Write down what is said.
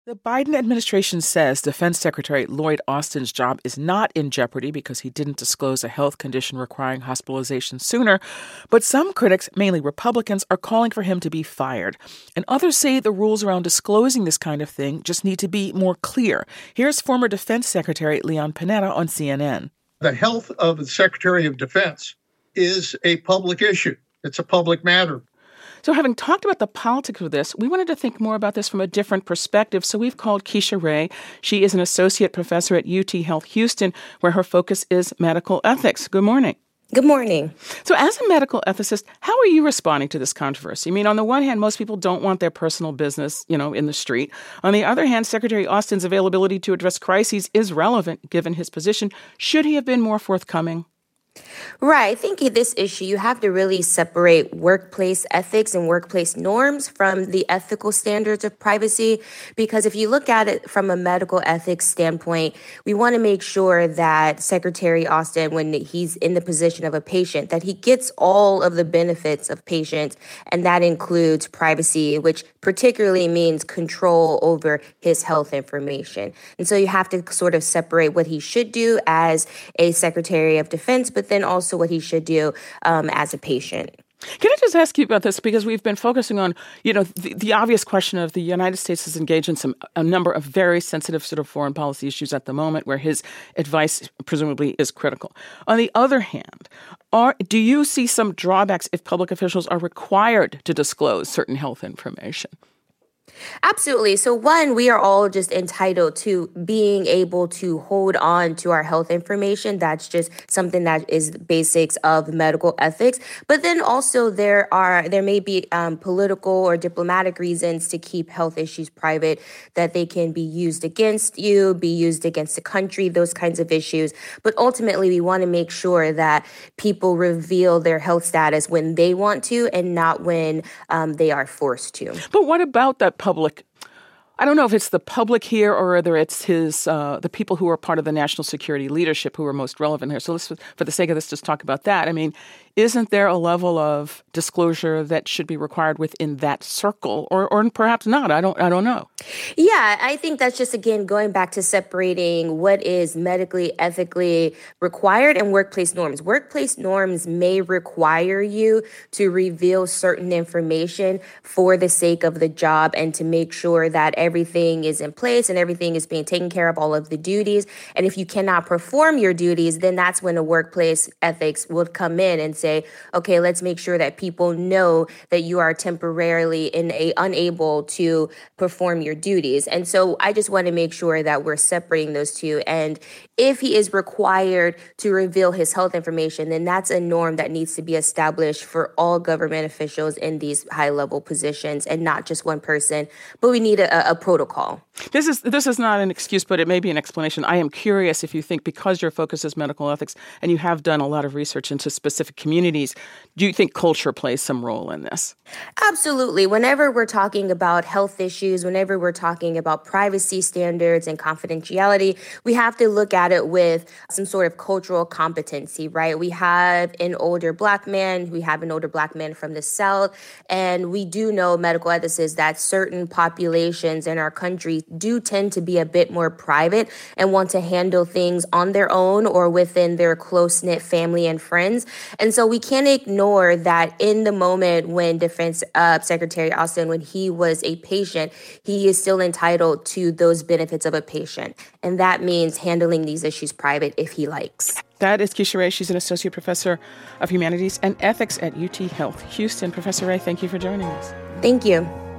The Biden administration says Defense Secretary Lloyd Austin's job is not in jeopardy because he didn't disclose a health condition requiring hospitalization sooner. But some critics, mainly Republicans, are calling for him to be fired. And others say the rules around disclosing this kind of thing just need to be more clear. Here's former Defense Secretary Leon Panetta on CNN. The health of the Secretary of Defense is a public issue. It's a public matter. So having talked about the politics of this, we wanted to think more about this from a different perspective. So we've called Keisha Ray. She is an associate professor at UT Health Houston, where her focus is medical ethics. Good morning. Good morning. So as a medical ethicist, how are you responding to this controversy? I mean, on the one hand, most people don't want their personal business, in the street. On the other hand, Secretary Austin's availability to address crises is relevant given his position. Should he have been more forthcoming? Right. I think in this issue, you have to really separate workplace ethics and workplace norms from the ethical standards of privacy. Because if you look at it from a medical ethics standpoint, we want to make sure that Secretary Austin, when he's in the position of a patient, that he gets all of the benefits of patients. And that includes privacy, which particularly means control over his health information. And so you have to sort of separate what he should do as a Secretary of Defense, but then also what he should do as a patient. Can I just ask you about this? Because we've been focusing on, the obvious question of the United States is engaged in a number of very sensitive sort of foreign policy issues at the moment where his advice presumably is critical. On the other hand, do you see some drawbacks if public officials are required to disclose certain health information? Absolutely. So one, we are all just entitled to being able to hold on to our health information. That's just something that is the basics of medical ethics. But then also there may be political or diplomatic reasons to keep health issues private, that they can be used against you, be used against the country, those kinds of issues. But ultimately, we want to make sure that people reveal their health status when they want to and not when they are forced to. But what about that public? I don't know if it's the public here or whether it's the people who are part of the national security leadership who are most relevant here. So let's, for the sake of this, just talk about that. I mean, isn't there a level of disclosure that should be required within that circle, or perhaps not? I don't know. Yeah, I think that's just, again, going back to separating what is medically, ethically required and workplace norms. Workplace norms may require you to reveal certain information for the sake of the job and to make sure that everything is in place and everything is being taken care of, all of the duties. And if you cannot perform your duties, then that's when a workplace ethics would come in and say, okay, let's make sure that people know that you are temporarily unable to perform your duties. And so I just want to make sure that we're separating those two. And if he is required to reveal his health information, then that's a norm that needs to be established for all government officials in these high-level positions and not just one person. But we need a protocol. This is not an excuse, but it may be an explanation. I am curious if you think, because your focus is medical ethics and you have done a lot of research into specific communities, do you think culture plays some role in this? Absolutely. Whenever we're talking about health issues, whenever we're talking about privacy standards and confidentiality, we have to look at it with some sort of cultural competency, right? We have an older Black man from the South, and we do know, medical ethicists, that certain populations in our country do tend to be a bit more private and want to handle things on their own or within their close-knit family and friends. And so we can't ignore that in the moment when Defense Secretary Austin, when he was a patient, he is still entitled to those benefits of a patient. And that means handling these issues private if he likes. That is Keisha Ray. She's an associate professor of humanities and ethics at UT Health Houston. Professor Ray, thank you for joining us. Thank you.